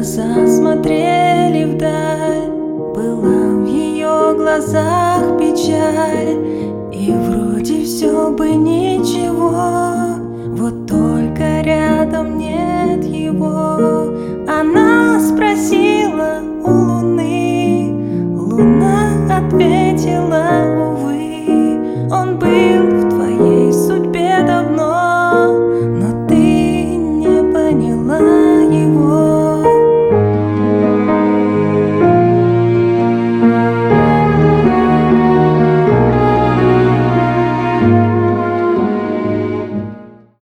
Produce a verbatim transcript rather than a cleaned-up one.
глаза смотрели вдаль. Была в ее глазах печаль.